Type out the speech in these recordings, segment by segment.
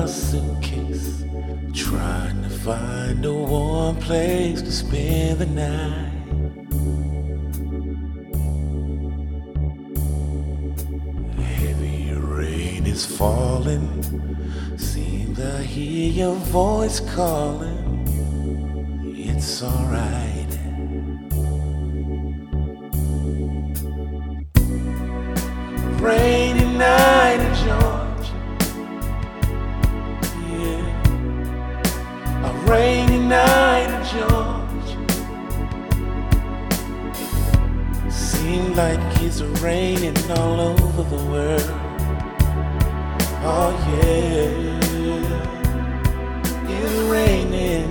suitcase, trying to find a warm place to spend the night. Heavy rain is falling, seems I hear your voice calling. It's alright. Rainy night in Georgia, yeah. A rainy night in Georgia. Seems like it's raining all over the world. Oh yeah, it's raining.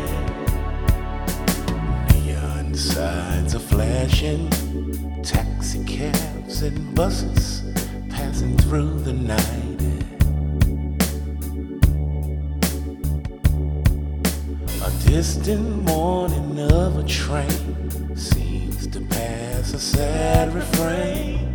Neon signs are flashing, taxi cabs and buses passing through the night. A distant mourning of a train seems to pass a sad refrain.